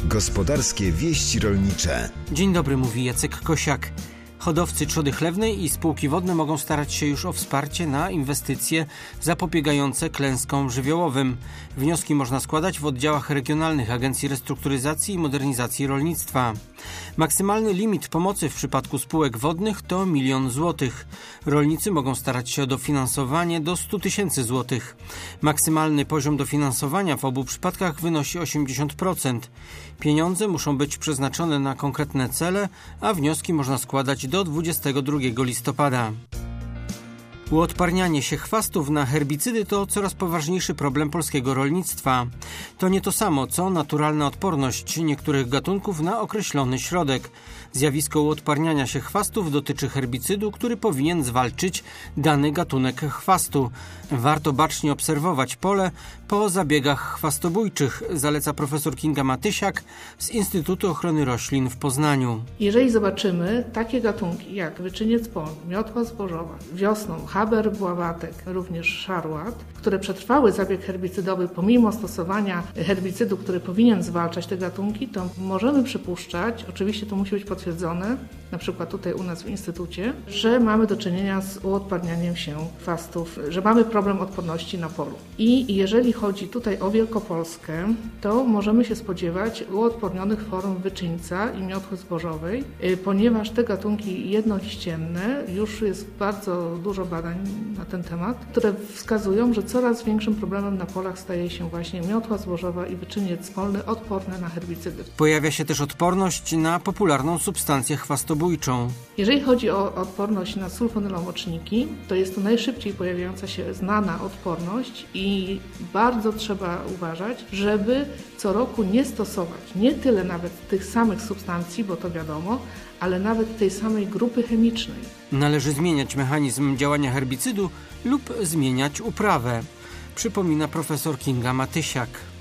Gospodarskie wieści rolnicze. Dzień dobry, mówi Jacek Kosiak. Hodowcy trzody chlewnej i spółki wodne mogą starać się już o wsparcie na inwestycje zapobiegające klęskom żywiołowym. Wnioski można składać w oddziałach regionalnych Agencji Restrukturyzacji i Modernizacji Rolnictwa. Maksymalny limit pomocy w przypadku spółek wodnych to 1 000 000 złotych. Rolnicy mogą starać się o dofinansowanie do 100 000 złotych. Maksymalny poziom dofinansowania w obu przypadkach wynosi 80%. Pieniądze muszą być przeznaczone na konkretne cele, a wnioski można składać do 22 listopada. Uodparnianie się chwastów na herbicydy to coraz poważniejszy problem polskiego rolnictwa. To nie to samo, co naturalna odporność niektórych gatunków na określony środek. Zjawisko uodparniania się chwastów dotyczy herbicydu, który powinien zwalczyć dany gatunek chwastu. Warto bacznie obserwować pole po zabiegach chwastobójczych, zaleca profesor Kinga Matysiak z Instytutu Ochrony Roślin w Poznaniu. Jeżeli zobaczymy takie gatunki jak wyczyniec polny, miotła zbożowa, wiosną haber bławatek, również szarłat, które przetrwały zabieg herbicydowy pomimo stosowania herbicydu, który powinien zwalczać te gatunki, to możemy przypuszczać, oczywiście to musi być potwierdzone, na przykład tutaj u nas w Instytucie, że mamy do czynienia z uodparnianiem się chwastów, że mamy problem odporności na polu. I jeżeli chodzi tutaj o Wielkopolskę, to możemy się spodziewać uodpornionych form wyczyńca i miotły zbożowej, ponieważ te gatunki jednoliścienne, już jest bardzo dużo badań na ten temat, które wskazują, że coraz większym problemem na polach staje się właśnie miotła zbożowa i wyczyniec polny odporne na herbicydy. Pojawia się też odporność na popularną substancję chwastobójczą. Jeżeli chodzi o odporność na sulfonylomoczniki, to jest to najszybciej pojawiająca się znana odporność i bardzo trzeba uważać, żeby co roku nie stosować nie tyle nawet tych samych substancji, bo to wiadomo, ale nawet tej samej grupy chemicznej. Należy zmieniać mechanizm działania herbicydu lub zmieniać uprawę, przypomina profesor Kinga Matysiak.